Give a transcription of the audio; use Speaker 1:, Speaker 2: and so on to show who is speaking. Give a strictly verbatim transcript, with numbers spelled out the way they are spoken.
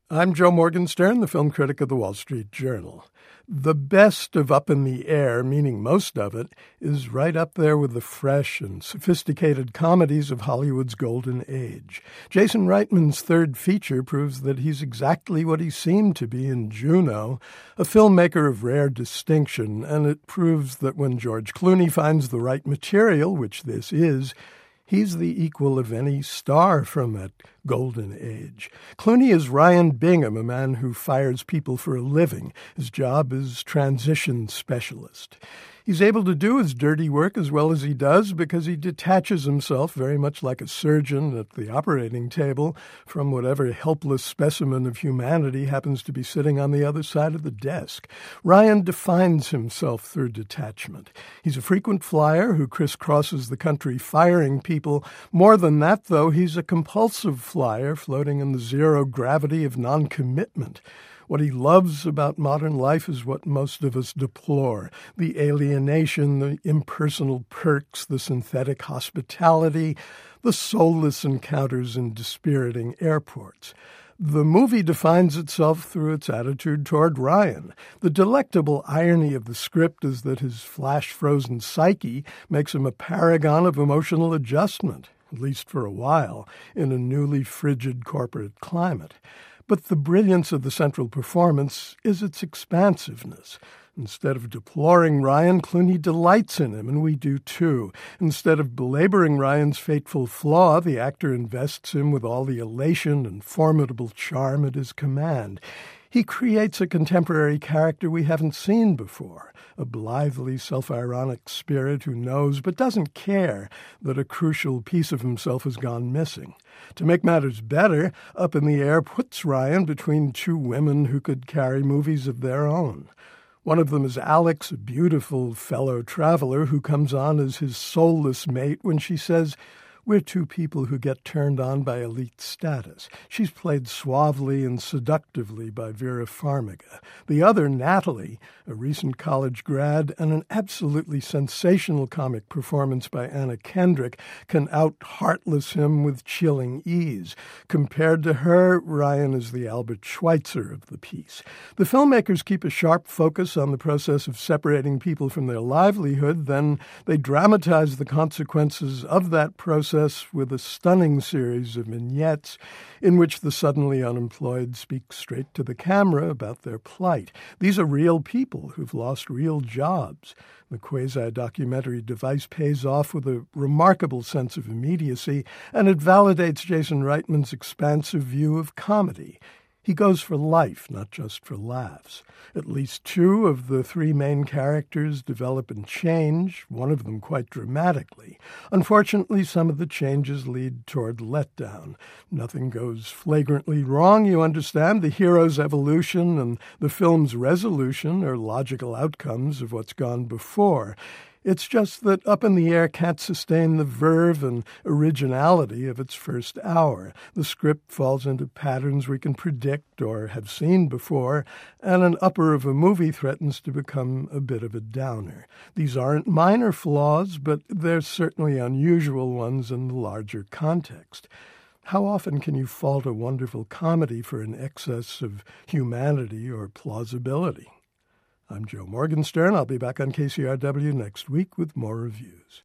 Speaker 1: I'm Joe Morgenstern, the film critic of the Wall Street Journal. The best of Up in the Air, meaning most of it, is right up there with the fresh and sophisticated comedies of Hollywood's golden age. Jason Reitman's third feature proves that he's exactly what he seemed to be in Juno, a filmmaker of rare distinction, and it proves that when George Clooney finds the right material, which this is, he's the equal of any star from that golden age. Clooney is Ryan Bingham, a man who fires people for a living. His job is transition specialist. He's able to do his dirty work as well as he does because he detaches himself very much like a surgeon at the operating table from whatever helpless specimen of humanity happens to be sitting on the other side of the desk. Ryan defines himself through detachment. He's a frequent flyer who crisscrosses the country firing people. More than that, though, he's a compulsive flyer floating in the zero gravity of non-commitment. What he loves about modern life is what most of us deplore: the alienation, the impersonal perks, the synthetic hospitality, the soulless encounters in dispiriting airports. The movie defines itself through its attitude toward Ryan. The delectable irony of the script is that his flash-frozen psyche makes him a paragon of emotional adjustment, at least for a while, in a newly frigid corporate climate. But the brilliance of the central performance is its expansiveness. Instead of deploring Ryan, Clooney delights in him, and we do too. Instead of belaboring Ryan's fateful flaw, the actor invests him with all the elation and formidable charm at his command. He creates a contemporary character we haven't seen before, a blithely self-ironic spirit who knows but doesn't care that a crucial piece of himself has gone missing. To make matters better, Up in the Air puts Ryan between two women who could carry movies of their own. One of them is Alex, a beautiful fellow traveler who comes on as his soulless mate when she says, "We're two people who get turned on by elite status." She's played suavely and seductively by Vera Farmiga. The other, Natalie, a recent college grad and an absolutely sensational comic performance by Anna Kendrick, can out-heartless him with chilling ease. Compared to her, Ryan is the Albert Schweitzer of the piece. The filmmakers keep a sharp focus on the process of separating people from their livelihood, then they dramatize the consequences of that process with a stunning series of vignettes in which the suddenly unemployed speak straight to the camera about their plight. These are real people who've lost real jobs. The quasi-documentary device pays off with a remarkable sense of immediacy, and it validates Jason Reitman's expansive view of comedy. He goes for life, not just for laughs. At least two of the three main characters develop and change, one of them quite dramatically. Unfortunately, some of the changes lead toward letdown. Nothing goes flagrantly wrong, you understand. The hero's evolution and the film's resolution are logical outcomes of what's gone before. It's just that Up in the Air can't sustain the verve and originality of its first hour. The script falls into patterns we can predict or have seen before, and an upper of a movie threatens to become a bit of a downer. These aren't minor flaws, but they're certainly unusual ones in the larger context. How often can you fault a wonderful comedy for an excess of humanity or plausibility? I'm Joe Morgenstern. I'll be back on K C R W next week with more reviews.